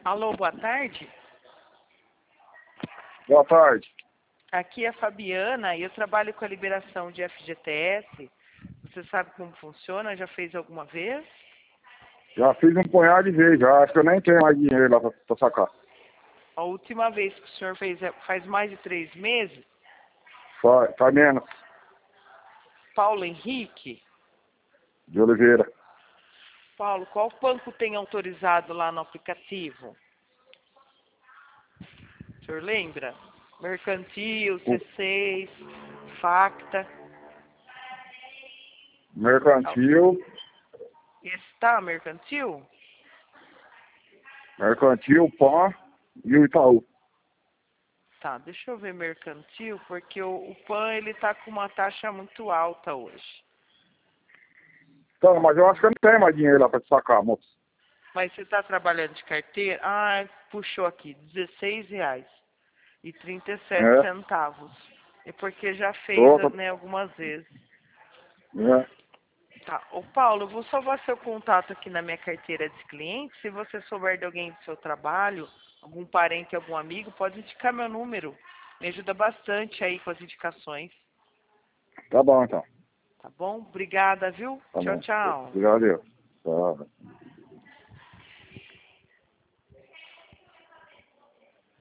Alô, boa tarde. Boa tarde. Aqui é a Fabiana e eu trabalho com a liberação de FGTS. Você sabe como funciona? Já fez alguma vez? Já fiz um punhado de vezes, já. Acho que eu nem tenho mais dinheiro lá pra sacar. A última vez que o senhor fez faz mais de 3 meses? Faz menos. Paulo Henrique? De Oliveira. Paulo, qual banco tem autorizado lá no aplicativo? O senhor lembra? Mercantil, C6, Facta. Mercantil. Está Mercantil? Mercantil, PAN e o Itaú. Tá, deixa eu ver Mercantil, porque o PAN ele tá com uma taxa muito alta hoje. Então, mas eu acho que eu não tenho mais dinheiro lá pra te sacar, moço. Mas você está trabalhando de carteira? Ah, puxou aqui, R$16,37. É. É porque já fez, Opa. né, algumas vezes. É. Tá. Ô Paulo, eu vou salvar seu contato aqui na minha carteira de cliente. Se você souber de alguém do seu trabalho, algum parente, algum amigo, pode indicar meu número. Me ajuda bastante aí com as indicações. Tá bom, então. Tá bom? Obrigada, viu? Tá Tchau, bom. tchau. Obrigado, Deus. Tá.